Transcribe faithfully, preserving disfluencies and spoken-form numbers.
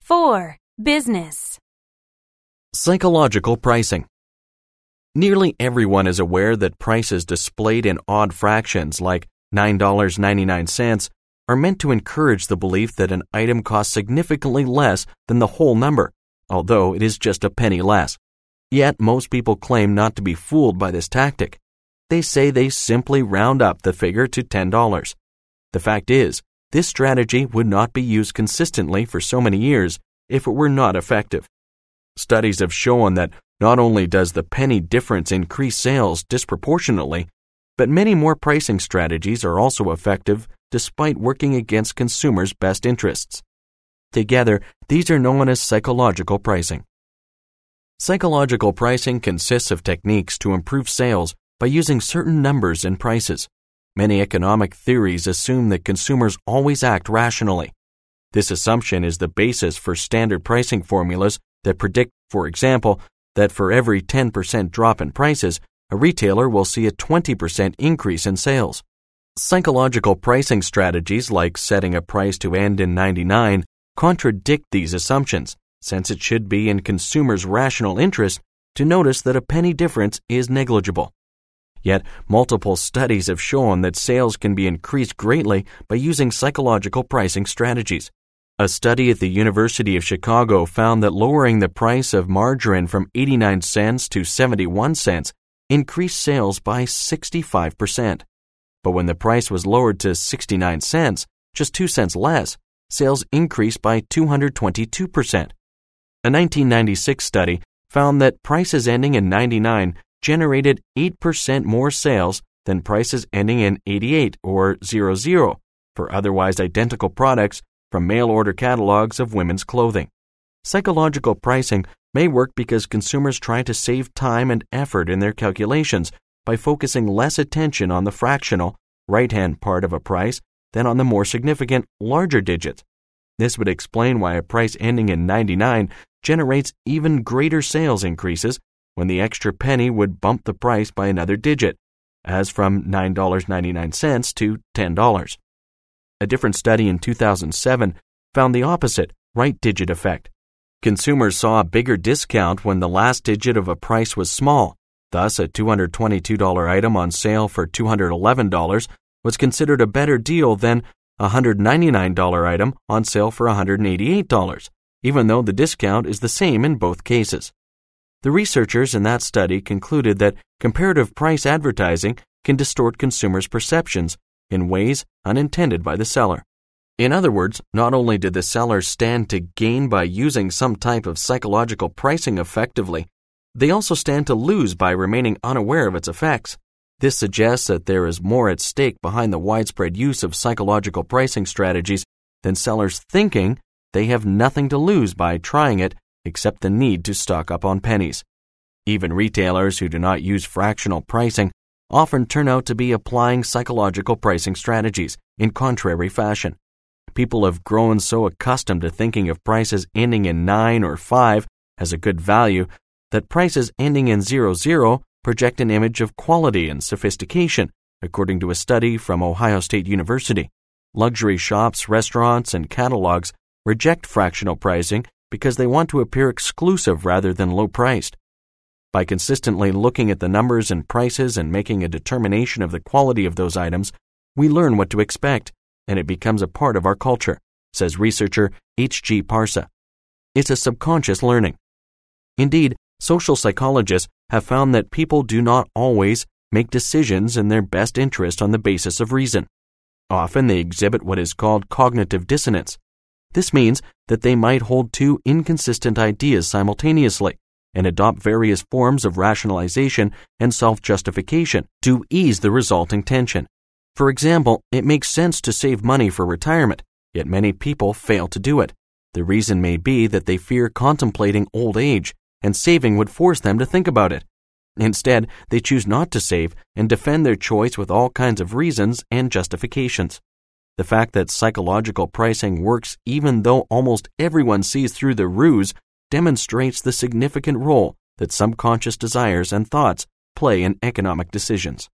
four. Business. Psychological pricing. Nearly everyone is aware that prices displayed in odd fractions like nine dollars and ninety-nine cents are meant to encourage the belief that an item costs significantly less than the whole number, although it is just a penny less. Yet most people claim not to be fooled by this tactic. They say they simply round up the figure to ten dollars. The fact is, this strategy would not be used consistently for so many years if it were not effective. Studies have shown that not only does the penny difference increase sales disproportionately, but many more pricing strategies are also effective despite working against consumers' best interests. Together, these are known as psychological pricing. Psychological pricing consists of techniques to improve sales by using certain numbers and prices. Many economic theories assume that consumers always act rationally. This assumption is the basis for standard pricing formulas that predict, for example, that for every ten percent drop in prices, a retailer will see a twenty percent increase in sales. Psychological pricing strategies like setting a price to end in ninety-nine contradict these assumptions, since it should be in consumers' rational interest to notice that a penny difference is negligible. Yet, multiple studies have shown that sales can be increased greatly by using psychological pricing strategies. A study at the University of Chicago found that lowering the price of margarine from eighty-nine cents to seventy-one cents increased sales by sixty-five percent. But when the price was lowered to sixty-nine cents, just two cents less, sales increased by two hundred twenty-two percent. A nineteen ninety-six study found that prices ending in ninety-nine generated eight percent more sales than prices ending in eighty-eight or zero zero for otherwise identical products from mail-order catalogs of women's clothing. Psychological pricing may work because consumers try to save time and effort in their calculations by focusing less attention on the fractional, right-hand part of a price than on the more significant, larger digits. This would explain why a price ending in ninety-nine generates even greater sales increases when the extra penny would bump the price by another digit, as from nine dollars and ninety-nine cents to ten dollars. A different study in two thousand seven found the opposite right-digit effect. Consumers saw a bigger discount when the last digit of a price was small. Thus, a two hundred twenty-two dollars item on sale for two hundred eleven dollars was considered a better deal than a one hundred ninety-nine dollars item on sale for one hundred eighty-eight dollars, even though the discount is the same in both cases. The researchers in that study concluded that comparative price advertising can distort consumers' perceptions in ways unintended by the seller. In other words, not only did the seller stand to gain by using some type of psychological pricing effectively, they also stand to lose by remaining unaware of its effects. This suggests that there is more at stake behind the widespread use of psychological pricing strategies than sellers thinking they have nothing to lose by trying it except the need to stock up on pennies. Even retailers who do not use fractional pricing often turn out to be applying psychological pricing strategies in contrary fashion. People have grown so accustomed to thinking of prices ending in nine or five as a good value that prices ending in zero zero project an image of quality and sophistication, according to a study from Ohio State University. Luxury shops, restaurants, and catalogs reject fractional pricing because they want to appear exclusive rather than low-priced. By consistently looking at the numbers and prices and making a determination of the quality of those items, we learn what to expect, and it becomes a part of our culture, says researcher H G Parsa. It's a subconscious learning. Indeed, social psychologists have found that people do not always make decisions in their best interest on the basis of reason. Often they exhibit what is called cognitive dissonance. This means that they might hold two inconsistent ideas simultaneously and adopt various forms of rationalization and self-justification to ease the resulting tension. For example, it makes sense to save money for retirement, yet many people fail to do it. The reason may be that they fear contemplating old age, and saving would force them to think about it. Instead, they choose not to save and defend their choice with all kinds of reasons and justifications. The fact that psychological pricing works even though almost everyone sees through the ruse demonstrates the significant role that subconscious desires and thoughts play in economic decisions.